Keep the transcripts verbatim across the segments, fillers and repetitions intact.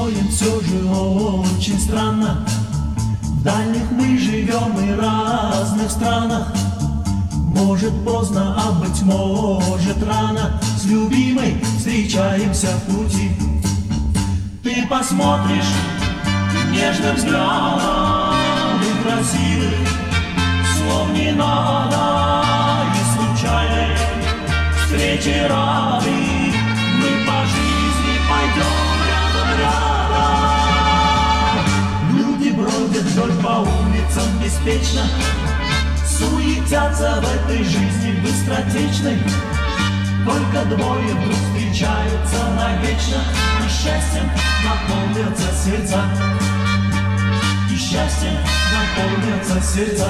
устроен все же очень странно. В дальних мы живем и разных странах. Может поздно, а быть может рано. С любимой встречаемся в пути. Ты посмотришь нежным взглядом и красивых слов не надо. И случайной встречи рады мы по жизни пойдем рядом-рядом. Люди бродят вдоль по улицам беспечно, суетятся в этой жизни быстротечной. Только двое вдруг встречаются навечно, и счастьем наполнятся сердца. И счастьем наполнятся сердца.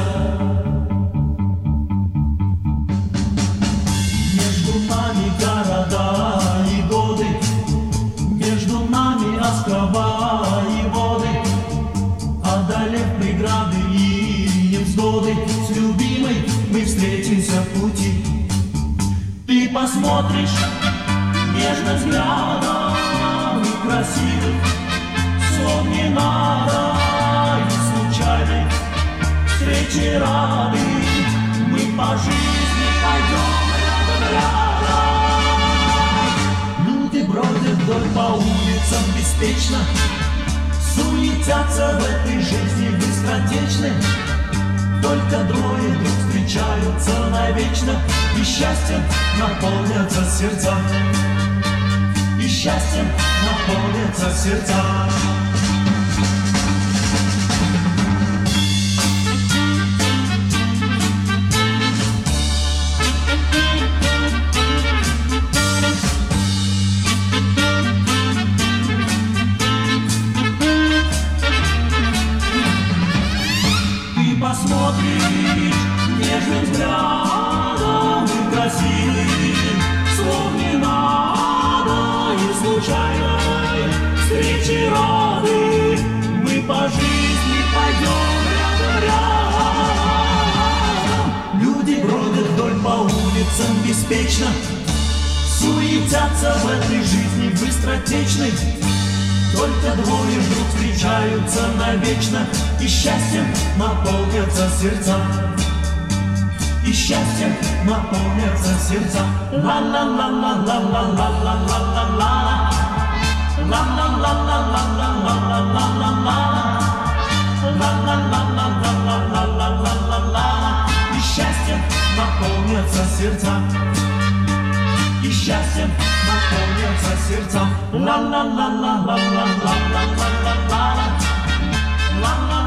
Между нами города и годы, между нами острова и воды. Одолев преграды и невзгоды, с любимой мы встретимся в пути. Ты посмотришь нежным взглядом и красивых слов не надо. И случайной встречи рады мы по жизни пойдем рядом-рядом. Люди бродят вдоль по улицам беспечно, суетятся в этой жизни быстротечной. Только двое вдруг встречаются навечно, и счастьем наполнятся сердца. И счастьем наполнятся сердца. Посмотришь нежным взглядом и красивых слов не надо. И случайной встречи рады мы по жизни пойдем рядом-рядом. Люди бродят вдоль по улицам беспечно, суетятся в этой жизни быстротечной. Только двое вдруг встречаются навечно, и счастьем наполнятся сердца. И счастьем наполнятся сердца. Ла-ла-ла-ла-ла-ла-ла-ла-ла-ла. Ла-ла-ла-ла-ла-ла-ла-ла-ла-ла. Ла-ла-ла-ла-ла-ла-ла-ла-ла. И счастьем наполнятся сердца. И счастьем наполнятся сердца. Ла-ла-ла-ла-ла-ла-ла-ла-ла-ла. Ла-ла.